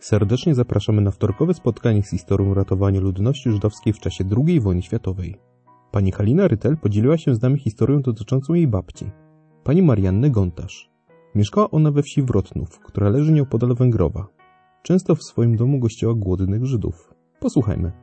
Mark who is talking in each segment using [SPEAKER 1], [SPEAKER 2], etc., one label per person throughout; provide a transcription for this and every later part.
[SPEAKER 1] Serdecznie zapraszamy na wtorkowe spotkanie z historią ratowania ludności żydowskiej w czasie II wojny światowej. Pani Halina Rytel podzieliła się z nami historią dotyczącą jej babci, pani Marianny Gontarz. Mieszkała ona we wsi Wrotnów, która leży nieopodal Węgrowa. Często w swoim domu gościła głodnych Żydów. Posłuchajmy.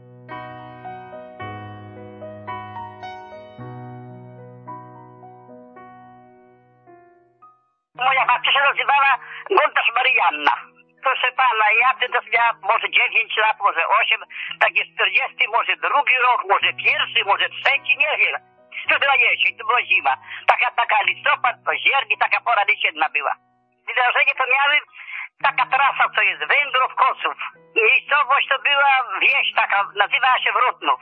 [SPEAKER 2] Moja babcia się nazywała Gontarz Marianna. Proszę pana, ja wtedy miała może 9 lat, może 8, tak jest 40, może drugi rok, może pierwszy, może trzeci, nie wiem. To była jesień, to była zima. Taka listopad, październik, taka pora jesienna była. Wydarzenie to miały taka trasa, co jest Węgrów, Kosów. Miejscowość to była wieś taka, nazywała się Wrotnów.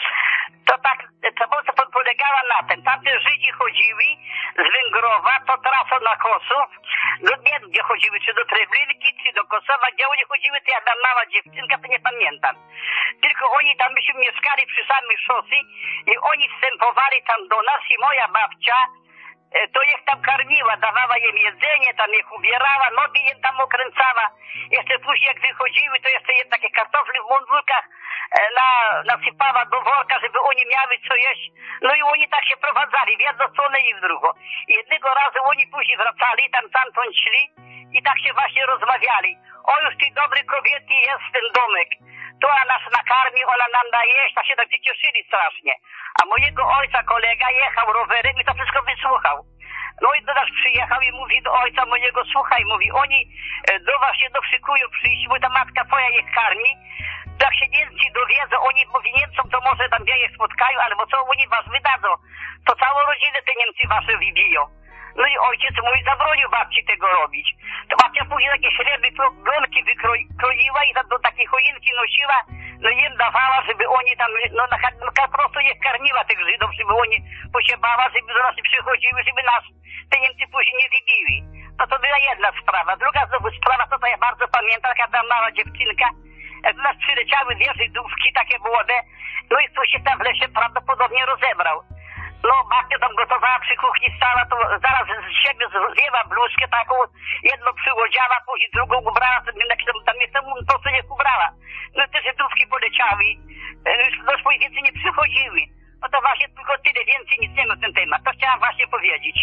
[SPEAKER 2] To polegała na tym. Tamte Żydzi chodziły z Węgrowa, to trasą na Kosów. No nie wiem, gdzie chodziły, czy do Treblinki, czy do Kosowa. Gdzie oni chodziły, to ja tam mała dziewczynka, to nie pamiętam. Tylko oni tam myśmy mieszkali przy samej szosy i oni wstępowali tam do nas i moja babcia to ich tam karmiła, dawała im jedzenie, tam ich ubierała, nogi im tam okręcała. Jeszcze później jak wychodziły, to jeszcze im takie kartofle w mundurkach nasypała do worka, żeby oni miały co jeść. No i oni tak się prowadzali, w jedną stronę i w drugą. I jednego razu oni później wracali, tamtąd szli i tak się właśnie rozmawiali. O, już tej dobrej kobiety jest ten domek. To ona nas nakarmi, ona nam da jeść, tak się tak cieszyli strasznie. A mojego ojca kolega jechał rowerem i to wszystko wysłuchał. No i do nas przyjechał i mówi do ojca mojego, słuchaj, mówi, oni do was się doszykują przyjść, bo ta matka twoja ich karmi. Jak się Niemcy dowiedzą, oni mówi Niemcom, to może tam gdzie ich spotkają, albo co oni was wydadzą, to całą rodzinę te Niemcy wasze wybiją. No i ojciec mój zabronił babci tego robić. To babcia później takie średnie glonki wykroiła i do takiej choinki nosiła, no i im dawała, żeby oni tam, po prostu ich karmiła tych Żydów, żeby oni posiebała, żeby do nas przychodziły, żeby nas te Niemcy później nie wybili. No to była jedna sprawa. Druga znowu sprawa, to ja bardzo pamiętam, taka ta mała dziewczynka, jak do nas przyleciały dwie Żydówki, takie młode, no i tu się tam w lesie prawdopodobnie rozebrał. No babcia tam gotowała, przy kuchni stała, to zaraz z siebie zdjęła bluzkę taką, jedną przyłodziała, później drugą ubrała, tam jestem po prostu nie ubrała. No te Żydówki poleciały, już więcej nie przychodziły. No to właśnie tylko tyle, więcej nic nie ma na ten temat. To chciałam właśnie powiedzieć.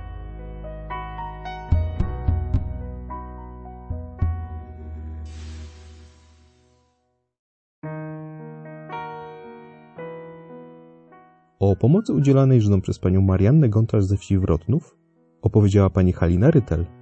[SPEAKER 1] O pomocy udzielanej Żydom przez panią Mariannę Gontarz ze wsi Wrotnów opowiedziała pani Halina Rytel.